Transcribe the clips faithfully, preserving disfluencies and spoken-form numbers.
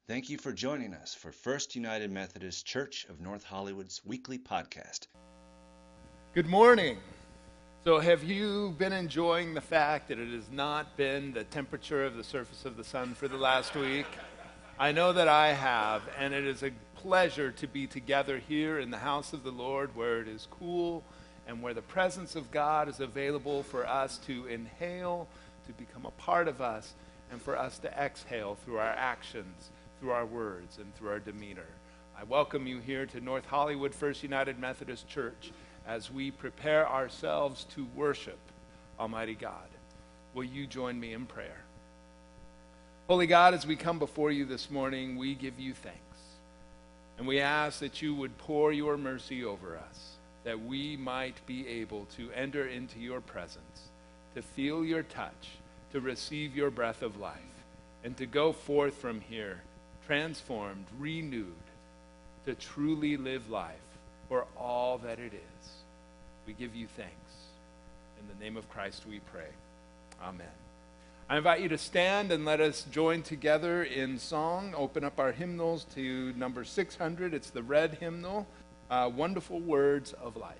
Thank you for joining us for First United Methodist Church of North Hollywood's weekly podcast. Good morning. So have you been enjoying the fact that it has not been the temperature of the surface of the sun for the last week? I know that I have, and it is a pleasure to be together here in the house of the Lord where it is cool and where the presence of God is available for us to inhale, to become a part of us, and for us to exhale through our actions, through our words, and through our demeanor. I welcome you here to North Hollywood First United Methodist Church as we prepare ourselves to worship Almighty God. Will you join me in prayer? Holy God, as we come before you this morning, we give you thanks. And we ask that you would pour your mercy over us, that we might be able to enter into your presence, to feel your touch, to receive your breath of life, and to go forth from here transformed, renewed, to truly live life for all that it is. We give you thanks. In the name of Christ we pray. Amen. I invite you to stand and let us join together in song. Open up our hymnals to number six hundred. It's the red hymnal, uh, Wonderful Words of Life.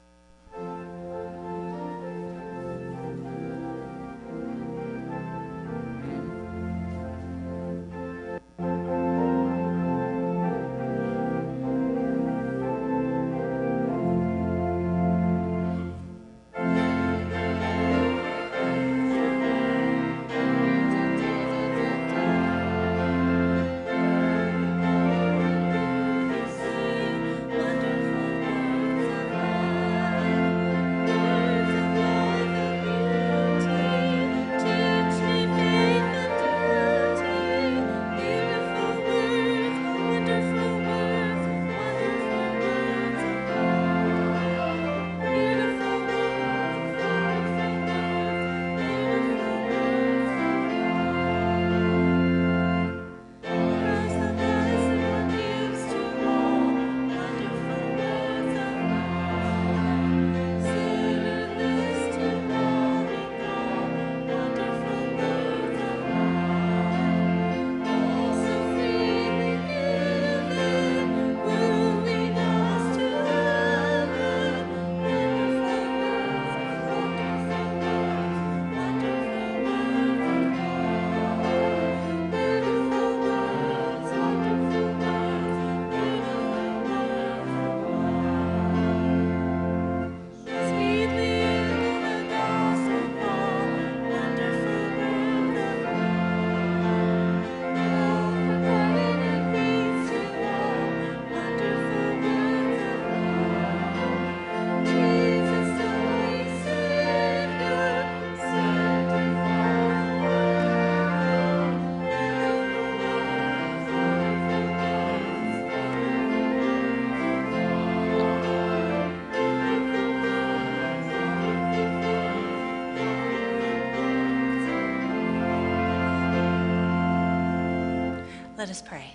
Let us pray.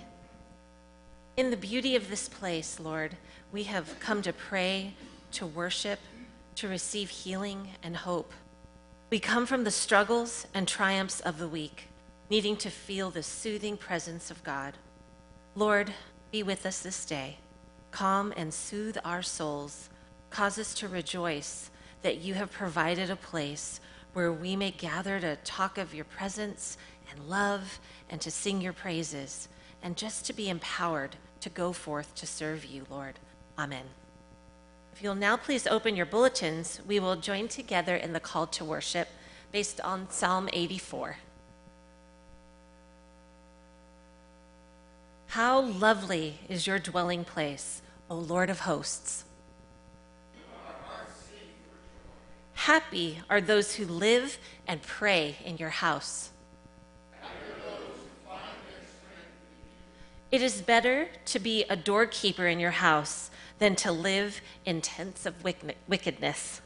In the beauty of this place, Lord, we have come to pray, to worship, to receive healing and hope. We come from the struggles and triumphs of the week, needing to feel the soothing presence of God. Lord, be with us this day. Calm and soothe our souls. Cause us to rejoice that you have provided a place where we may gather to talk of your presence and love and to sing your praises, and just to be empowered to go forth to serve you, Lord. Amen. If you'll now please open your bulletins, we will join together in the call to worship based on Psalm eighty-four. How lovely is your dwelling place, O Lord of hosts. Happy are those who live and pray in your house. It is better to be a doorkeeper in your house than to live in tents of wickedness.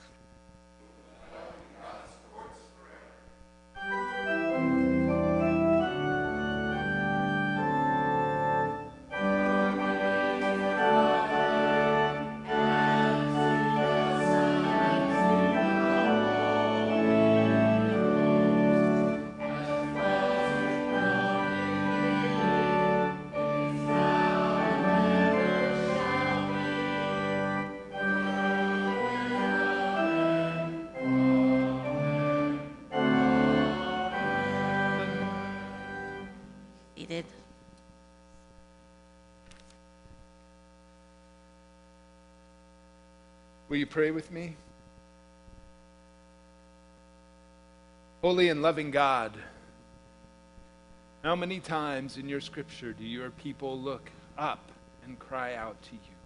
seated. Will you pray with me? Holy and loving God, how many times in your scripture do your people look up and cry out to you?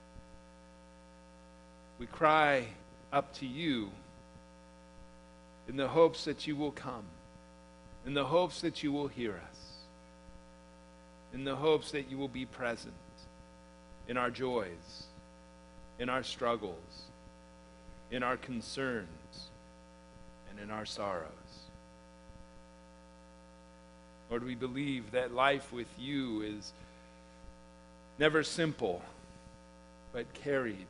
We cry up to you in the hopes that you will come, in the hopes that you will hear us, in the hopes that you will be present in our joys, in our struggles, in our concerns, and in our sorrows. Lord, we believe that life with you is never simple, but carried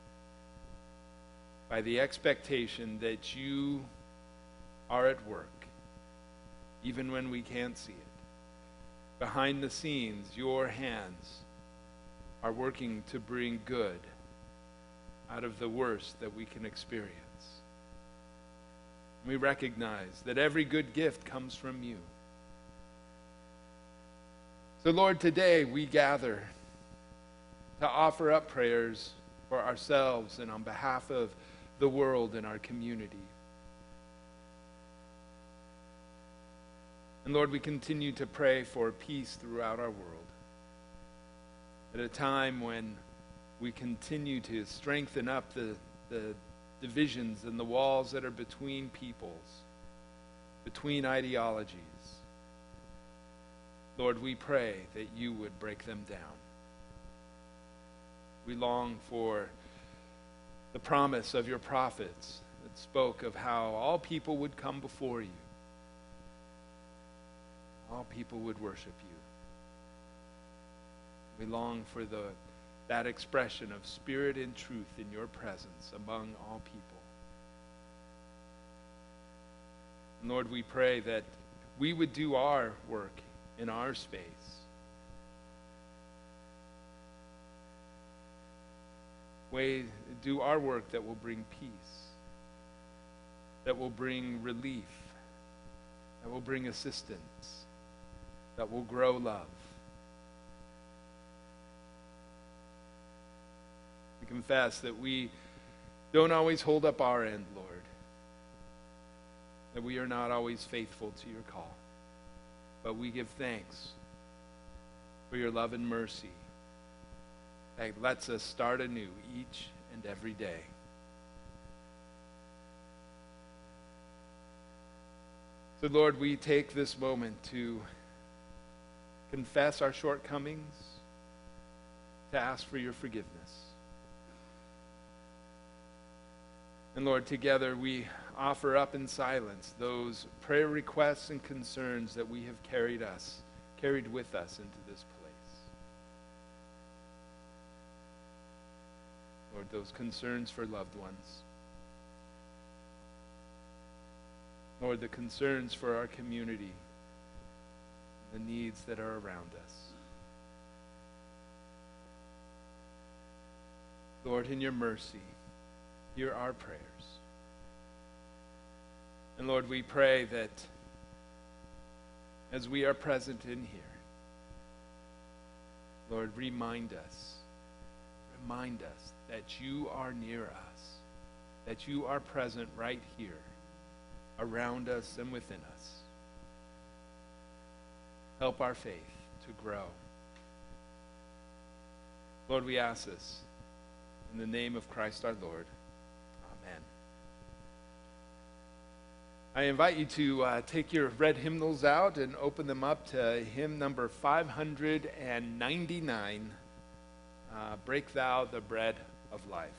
by the expectation that you are at work, even when we can't see it. Behind the scenes, your hands are working to bring good out of the worst that we can experience. We recognize that every good gift comes from you. So, Lord, today we gather to offer up prayers for ourselves and on behalf of the world and our community. And Lord, we continue to pray for peace throughout our world. At a time when we continue to strengthen up the, the divisions and the walls that are between peoples, between ideologies. Lord, we pray that you would break them down. We long for the promise of your prophets that spoke of how all people would come before you. All people would worship you. We long for the that expression of spirit and truth in your presence among all people. And Lord, we pray that we would do our work in our space. We do our work that will bring peace, that will bring relief, that will bring assistance, that will grow love. We confess that we don't always hold up our end, Lord, that we are not always faithful to your call. But we give thanks for your love and mercy that lets us start anew each and every day. So, Lord, we take this moment to confess our shortcomings, to ask for your forgiveness. And Lord, together we offer up in silence those prayer requests and concerns that we have carried us, carried with us into this place. Lord, those concerns for loved ones. Lord, the concerns for our community, the needs that are around us. Lord, in your mercy, hear our prayers. And Lord, we pray that as we are present in here, Lord, remind us, remind us that you are near us, that you are present right here, around us and within us. Help our faith to grow. Lord, we ask this in the name of Christ our Lord. Amen. I invite you to uh, take your red hymnals out and open them up to hymn number five hundred ninety-nine, uh, Break Thou the Bread of Life.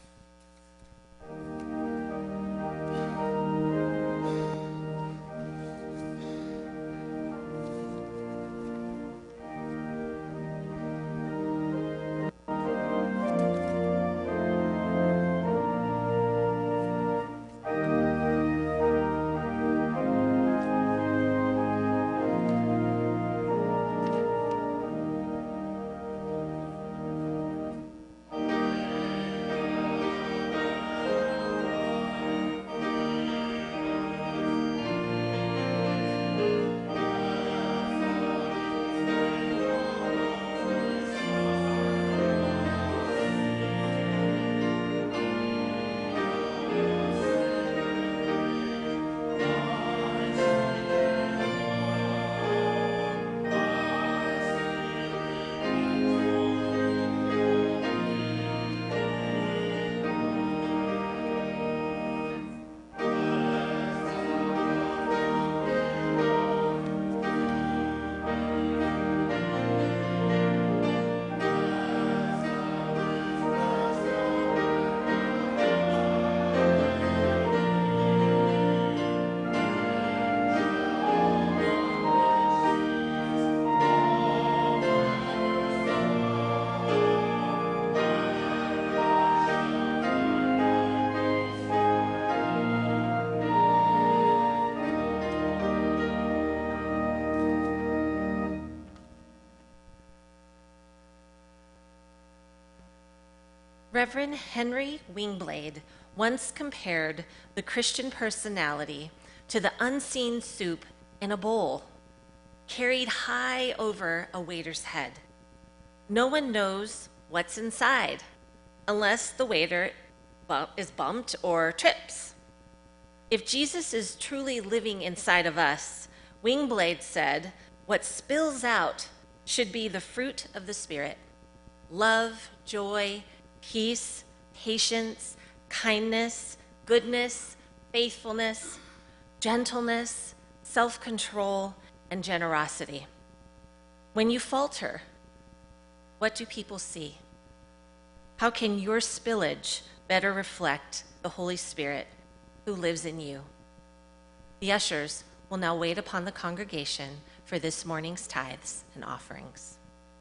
Reverend Henry Wingblade once compared the Christian personality to the unseen soup in a bowl, carried high over a waiter's head. No one knows what's inside unless the waiter bu- is bumped or trips. If Jesus is truly living inside of us, Wingblade said, what spills out should be the fruit of the Spirit: love, joy, peace, patience, kindness, goodness, faithfulness, gentleness, self-control, and generosity. When you falter, what do people see? How can your spillage better reflect the Holy Spirit who lives in you? The ushers will now wait upon the congregation for this morning's tithes and offerings.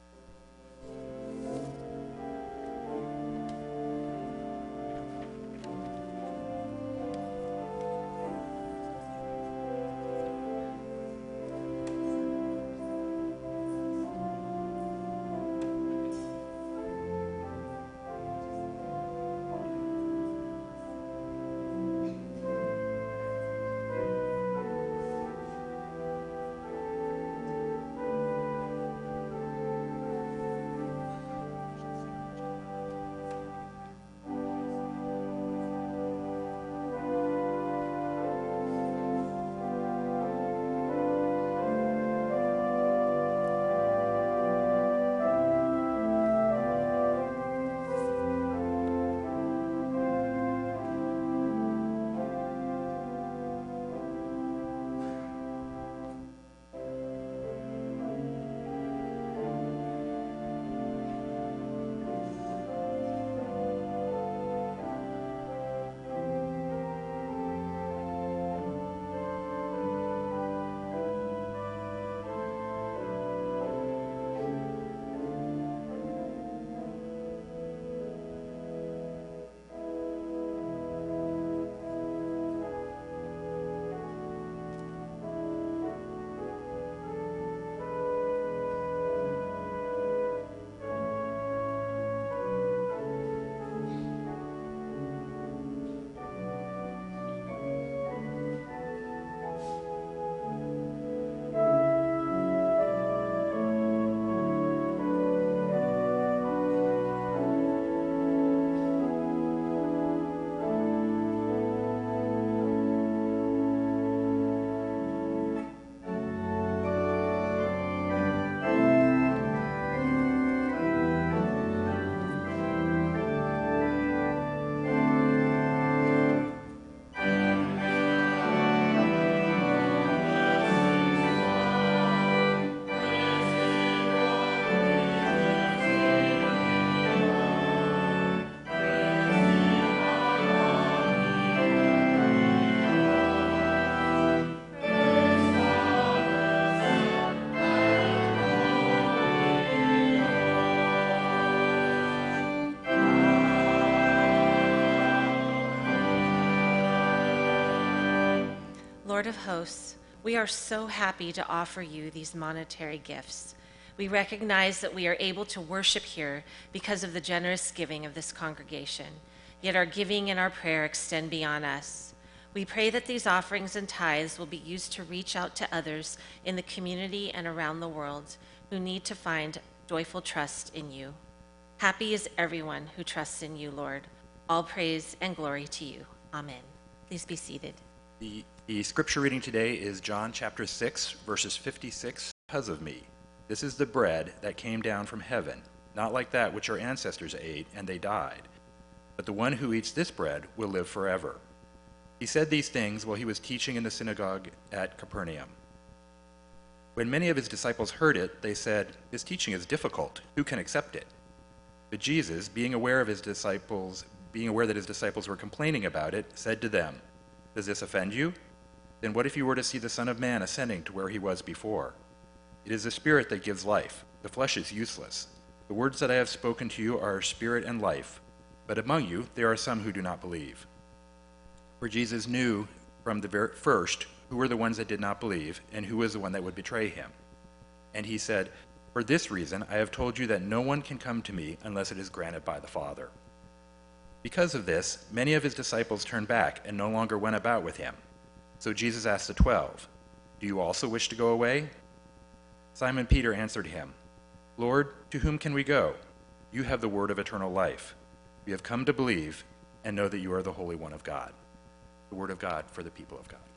Lord of hosts, we are so happy to offer you these monetary gifts. We recognize that we are able to worship here because of the generous giving of this congregation, yet our giving and our prayer extend beyond us. We pray that these offerings and tithes will be used to reach out to others in the community and around the world who need to find joyful trust in you. Happy is everyone who trusts in you, Lord. All praise and glory to you. Amen. Please be seated. The, the scripture reading today is John chapter six, verses fifty-six, because of me. This is the bread that came down from heaven, not like that which our ancestors ate, and they died. But the one who eats this bread will live forever. He said these things while he was teaching in the synagogue at Capernaum. When many of his disciples heard it, they said, "This teaching is difficult. Who can accept it?" But Jesus, being aware of his disciples, being aware that his disciples were complaining about it, said to them, "Does this offend you? Then what if you were to see the Son of Man ascending to where he was before? It is the Spirit that gives life. The flesh is useless. The words that I have spoken to you are spirit and life. But among you there are some who do not believe." For Jesus knew from the very first who were the ones that did not believe and who was the one that would betray him. And he said, "For this reason I have told you that no one can come to me unless it is granted by the Father." Because of this, many of his disciples turned back and no longer went about with him. So Jesus asked the twelve, "Do you also wish to go away?" Simon Peter answered him, "Lord, to whom can we go? You have the word of eternal life. We have come to believe and know that you are the Holy One of God." The word of God for the people of God.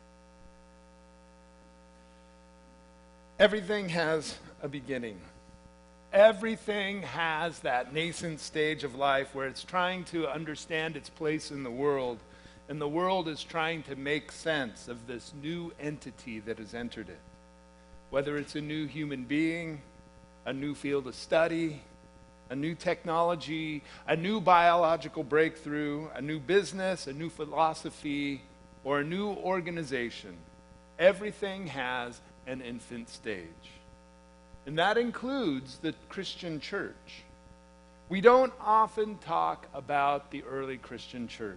Everything has a beginning. Everything has that nascent stage of life where it's trying to understand its place in the world, and the world is trying to make sense of this new entity that has entered it. Whether it's a new human being, a new field of study, a new technology, a new biological breakthrough, a new business, a new philosophy, or a new organization, everything has an infant stage. And that includes the Christian church. We don't often talk about the early Christian church.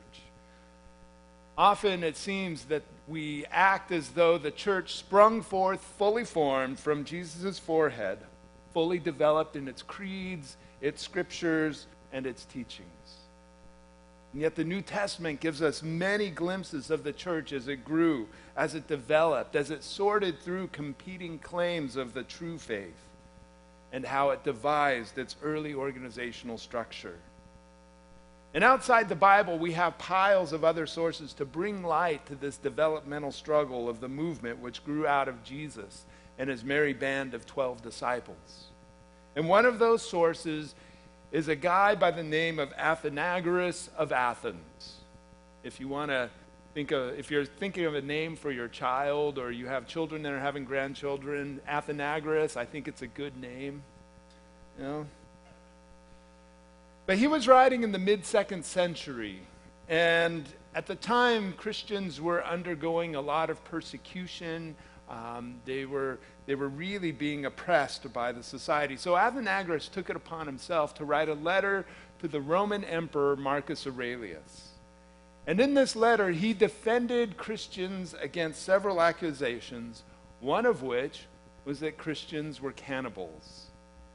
Often it seems that we act as though the church sprung forth fully formed from Jesus' forehead, fully developed in its creeds, its scriptures, and its teachings. And yet the New Testament gives us many glimpses of the church as it grew, as it developed, as it sorted through competing claims of the true faith, and how it devised its early organizational structure. And outside the Bible, we have piles of other sources to bring light to this developmental struggle of the movement which grew out of Jesus and his merry band of twelve disciples. And one of those sources is a guy by the name of Athenagoras of Athens. If you want to think of, if you're thinking of a name for your child, or you have children that are having grandchildren, Athenagoras, I think it's a good name. You know? But he was writing in the mid-second century, and at the time, Christians were undergoing a lot of persecution. Um, they were they were really being oppressed by the society. So Athenagoras took it upon himself to write a letter to the Roman Emperor Marcus Aurelius. And in this letter, he defended Christians against several accusations, one of which was that Christians were cannibals.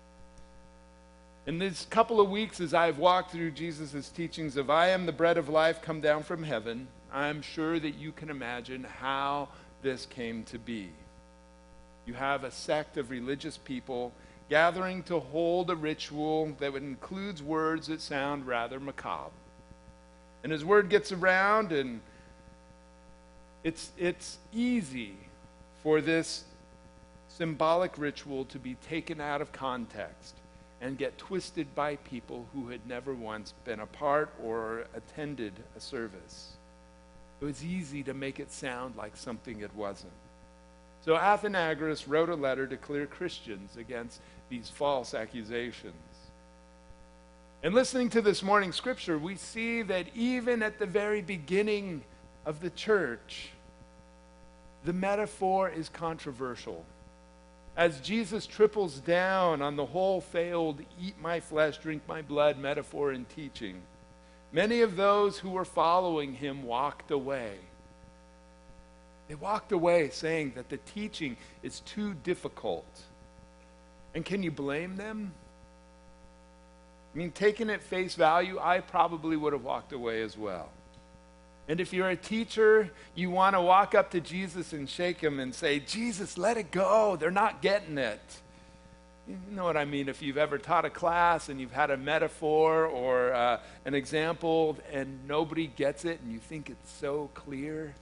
In this couple of weeks, as I've walked through Jesus' teachings of "I am the bread of life come down from heaven," I'm sure that you can imagine how this came to be. You have a sect of religious people gathering to hold a ritual that includes words that sound rather macabre. And as word gets around, and it's, it's easy for this symbolic ritual to be taken out of context and get twisted by people who had never once been a part or attended a service. It was easy to make it sound like something it wasn't. So Athenagoras wrote a letter to clear Christians against these false accusations. And listening to this morning's scripture, we see that even at the very beginning of the church, the metaphor is controversial. As Jesus triples down on the whole failed "eat my flesh, drink my blood" metaphor and teaching, many of those who were following him walked away. They walked away saying that the teaching is too difficult. And can you blame them? I mean, taken at face value, I probably would have walked away as well. And if you're a teacher, you want to walk up to Jesus and shake him and say, "Jesus, let it go. They're not getting it." You know what I mean? If you've ever taught a class and you've had a metaphor or uh, an example and nobody gets it and you think it's so clear.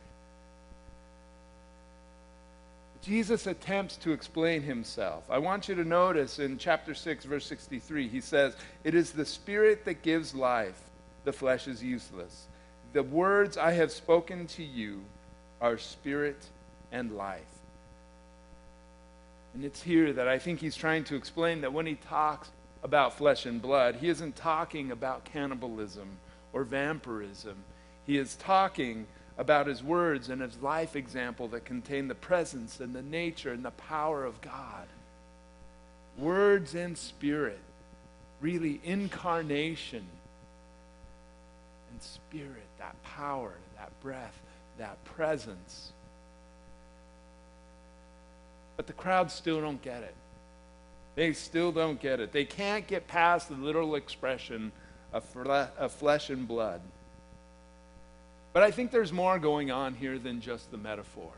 Jesus attempts to explain himself. I want you to notice in chapter six, verse sixty-three, he says, "It is the Spirit that gives life. The flesh is useless. The words I have spoken to you are spirit and life." And it's here that I think he's trying to explain that when he talks about flesh and blood, he isn't talking about cannibalism or vampirism. He is talking about his words and his life example that contain the presence and the nature and the power of God. Words and spirit, really incarnation and spirit, that power, that breath, that presence. But the crowds still don't get it. They still don't get it. They can't get past the literal expression of, fle- of flesh and blood. But I think there's more going on here than just the metaphor.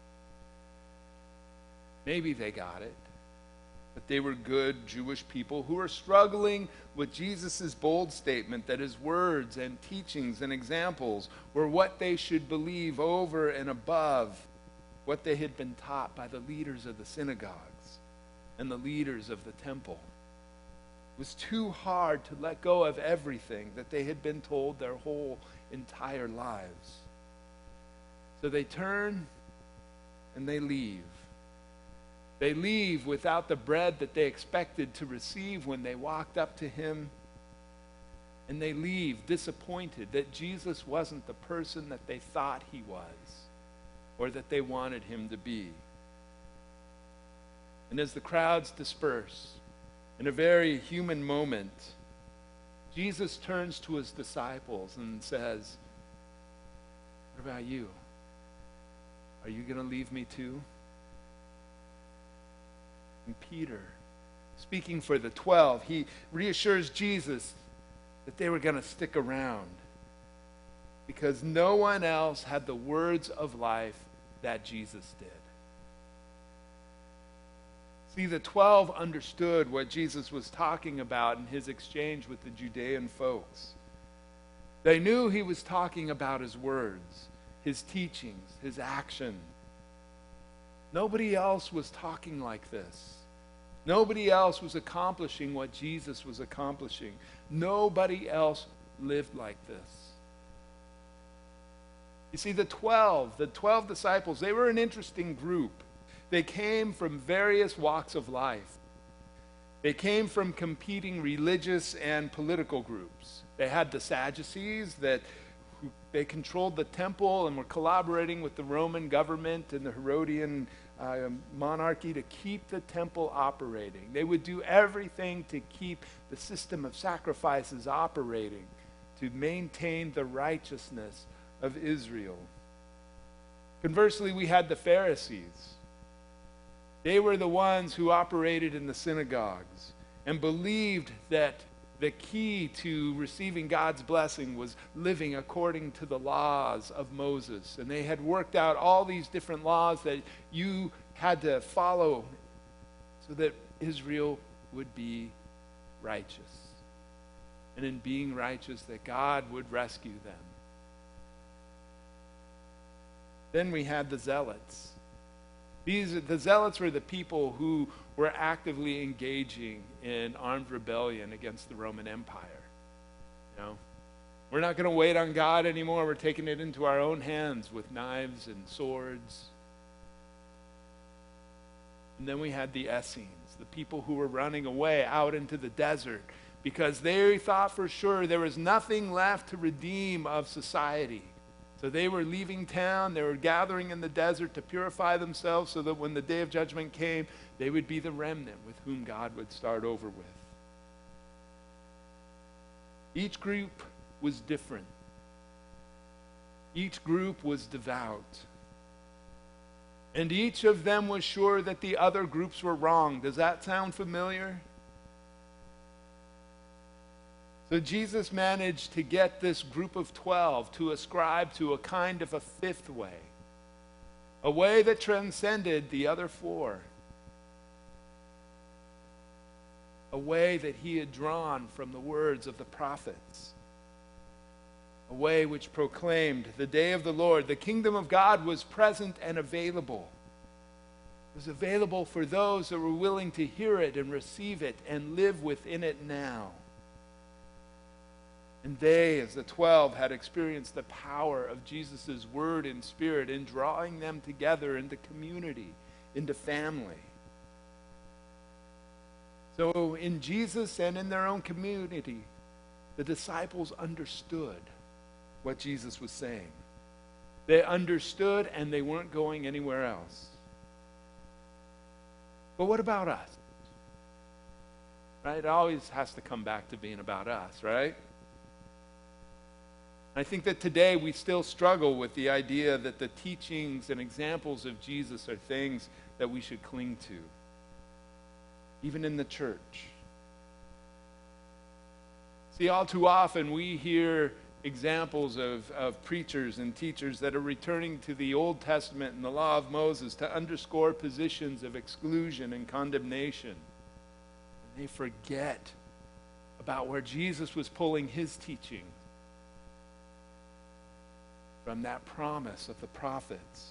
Maybe they got it, but they were good Jewish people who were struggling with Jesus' bold statement that his words and teachings and examples were what they should believe over and above what they had been taught by the leaders of the synagogues and the leaders of the temple. It was too hard to let go of everything that they had been told their whole entire lives. So they turn and they leave. They leave without the bread that they expected to receive when they walked up to him. And they leave disappointed that Jesus wasn't the person that they thought he was or that they wanted him to be. And as the crowds disperse, in a very human moment, Jesus turns to his disciples and says, "What about you? Are you going to leave me too?" And Peter, speaking for the twelve, he reassures Jesus that they were going to stick around because no one else had the words of life that Jesus did. See, the twelve understood what Jesus was talking about in his exchange with the Judean folks. They knew he was talking about his words, his teachings, his actions. Nobody else was talking like this. Nobody else was accomplishing what Jesus was accomplishing. Nobody else lived like this. You see, the twelve, the twelve disciples, they were an interesting group. They came from various walks of life. They came from competing religious and political groups. They had the Sadducees that who, they controlled the temple and were collaborating with the Roman government and the Herodian uh, monarchy to keep the temple operating. They would do everything to keep the system of sacrifices operating, to maintain the righteousness of Israel. Conversely, we had the Pharisees. They were the ones who operated in the synagogues and believed that the key to receiving God's blessing was living according to the laws of Moses. And they had worked out all these different laws that you had to follow so that Israel would be righteous. And in being righteous, that God would rescue them. Then we had the Zealots. These, the Zealots were the people who were actively engaging in armed rebellion against the Roman Empire. You know, we're not going to wait on God anymore. We're taking it into our own hands with knives and swords. And then we had the Essenes, the people who were running away out into the desert because they thought for sure there was nothing left to redeem of society. So they were leaving town, they were gathering in the desert to purify themselves so that when the day of judgment came, they would be the remnant with whom God would start over with. Each group was different. Each group was devout. And each of them was sure that the other groups were wrong. Does that sound familiar? So Jesus managed to get this group of twelve to ascribe to a kind of a fifth way, a way that transcended the other four, a way that he had drawn from the words of the prophets, a way which proclaimed the day of the Lord. The kingdom of God was present and available. It was available for those that were willing to hear it and receive it and live within it now. And they, as the twelve, had experienced the power of Jesus' word and spirit in drawing them together into community, into family. So in Jesus and in their own community, the disciples understood what Jesus was saying. They understood and they weren't going anywhere else. But what about us? Right? It always has to come back to being about us, right? I think that today we still struggle with the idea that the teachings and examples of Jesus are things that we should cling to, even in the church. See, all too often we hear examples of, of preachers and teachers that are returning to the Old Testament and the law of Moses to underscore positions of exclusion and condemnation. And they forget about where Jesus was pulling his teaching from that promise of the prophets.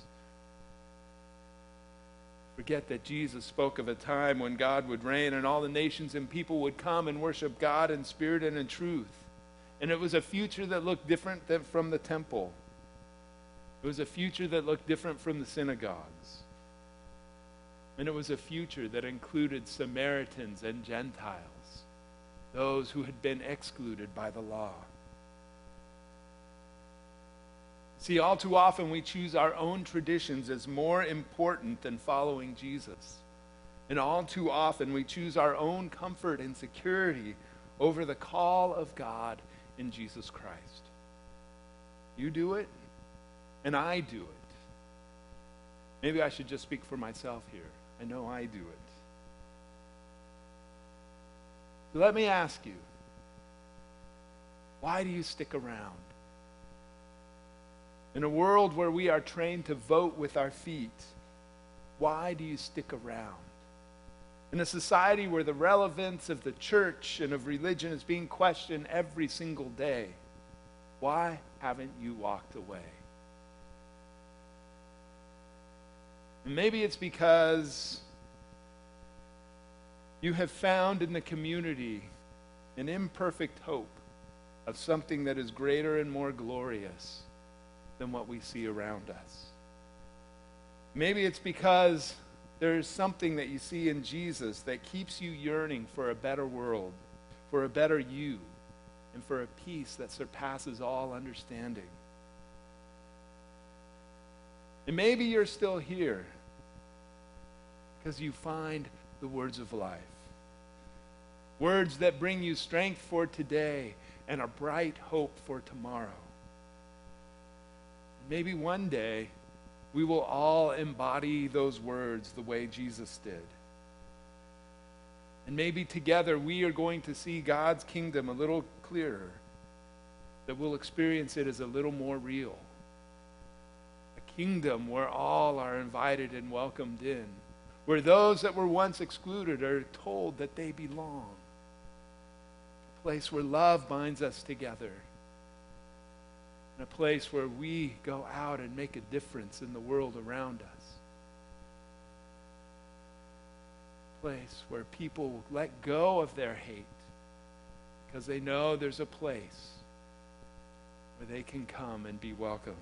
Forget that Jesus spoke of a time when God would reign and all the nations and people would come and worship God in spirit and in truth. And it was a future that looked different than from the temple. It was a future that looked different from the synagogues. And it was a future that included Samaritans and Gentiles, those who had been excluded by the law. See, all too often we choose our own traditions as more important than following Jesus. And all too often we choose our own comfort and security over the call of God in Jesus Christ. You do it, and I do it. Maybe I should just speak for myself here. I know I do it. So let me ask you, why do you stick around? In a world where we are trained to vote with our feet, why do you stick around? In a society where the relevance of the church and of religion is being questioned every single day, why haven't you walked away? And maybe it's because you have found in the community an imperfect hope of something that is greater and more glorious than what we see around us. Maybe it's because there is something that you see in Jesus that keeps you yearning for a better world, for a better you, and for a peace that surpasses all understanding. And maybe you're still here because you find the words of life. Words that bring you strength for today and a bright hope for tomorrow. Maybe one day we will all embody those words the way Jesus did. And maybe together we are going to see God's kingdom a little clearer, that we'll experience it as a little more real. A kingdom where all are invited and welcomed in, where those that were once excluded are told that they belong. A place where love binds us together. In a place where we go out and make a difference in the world around us. A place where people let go of their hate because they know there's a place where they can come and be welcomed.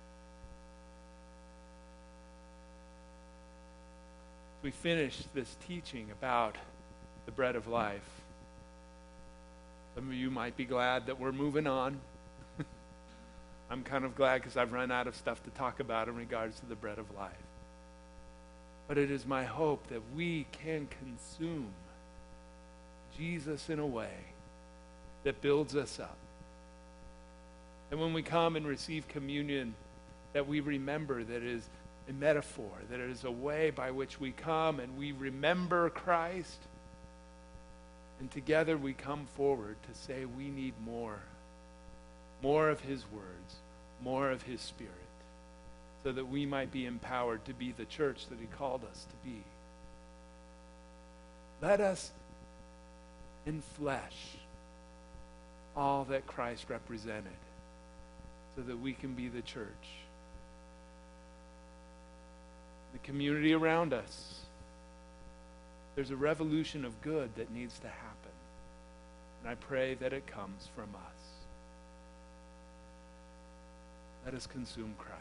We finished this teaching about the bread of life. Some of you might be glad that we're moving on. I'm kind of glad because I've run out of stuff to talk about in regards to the bread of life. But it is my hope that we can consume Jesus in a way that builds us up. And when we come and receive communion, that we remember that it is a metaphor, that it is a way by which we come and we remember Christ. And together we come forward to say we need more. More of his words, more of his spirit, so that we might be empowered to be the church that he called us to be. Let us in flesh all that Christ represented, so that we can be the church. The community around us, there's a revolution of good that needs to happen. And I pray that it comes from us. Let us consume Christ.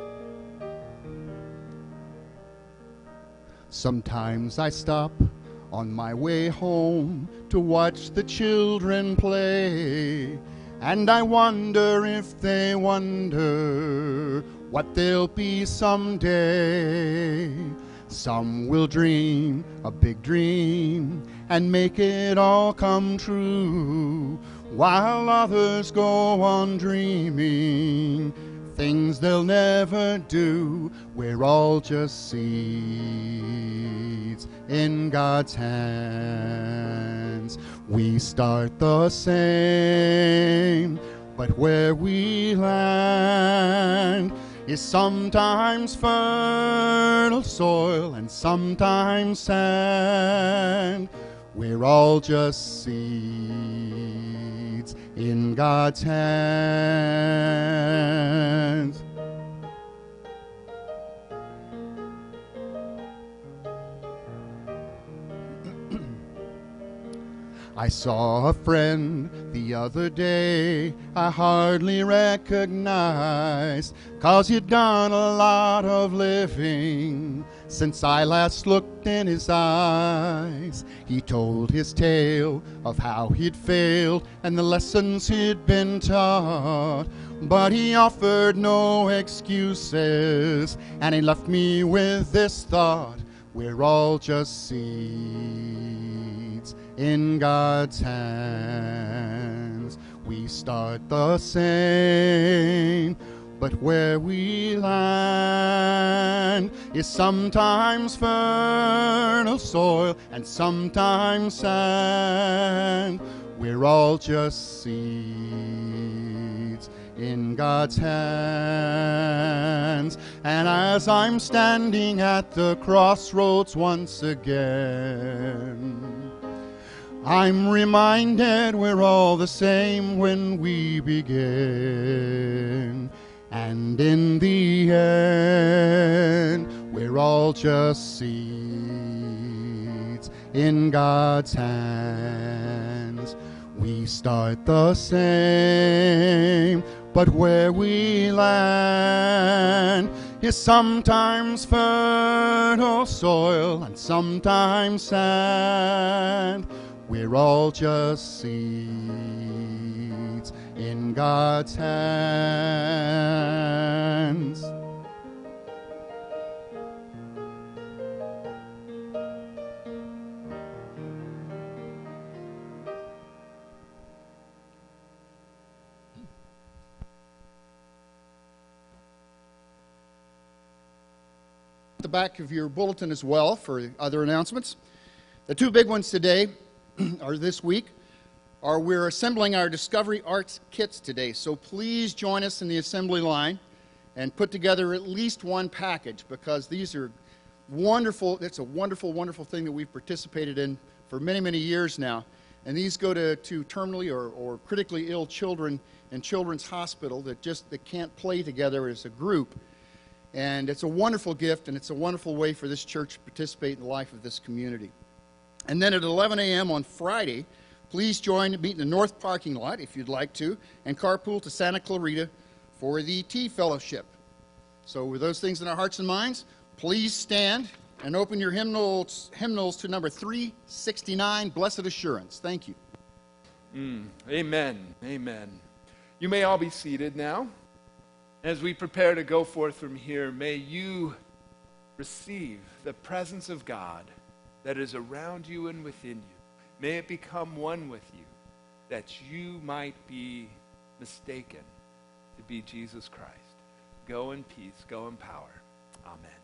Sometimes I stop on my way home to watch the children play. And I wonder if they wonder what they'll be someday. Some will dream a big dream and make it all come true, while others go on dreaming things they'll never do. We're all just seeds in God's hands. We start the same, but where we land is sometimes fertile soil and sometimes sand. We're all just seeds in God's hands. I saw a friend the other day I hardly recognized, 'cause he'd done a lot of living since I last looked in his eyes. He told his tale of how he'd failed and the lessons he'd been taught, but he offered no excuses, and he left me with this thought: we're all just seeds in God's hands. We start the same, but where we land is sometimes fertile soil and sometimes sand. We're all just seeds in God's hands. And as I'm standing at the crossroads once again, I'm reminded we're all the same when we begin. And in the end, we're all just seeds in God's hands. We start the same, but where we land is sometimes fertile soil and sometimes sand. We're all just seeds in God's hands. The back of your bulletin as well for other announcements. The two big ones today or this week are we're assembling our Discovery Arts kits today. So please join us in the assembly line and put together at least one package, because these are wonderful. It's a wonderful, wonderful thing that we've participated in for many, many years now. And these go to, to terminally or, or critically ill children in Children's Hospital that just that can't play together as a group. And it's a wonderful gift, and it's a wonderful way for this church to participate in the life of this community. And then at eleven a m on Friday, please join to meet in the north parking lot if you'd like to, and carpool to Santa Clarita for the Tea Fellowship. So with those things in our hearts and minds, please stand and open your hymnals, hymnals to number three sixty-nine, Blessed Assurance. Thank you. Mm, amen. Amen. You may all be seated now. As we prepare to go forth from here, may you receive the presence of God that is around you and within you. May it become one with you, that you might be mistaken to be Jesus Christ. Go in peace, go in power. Amen.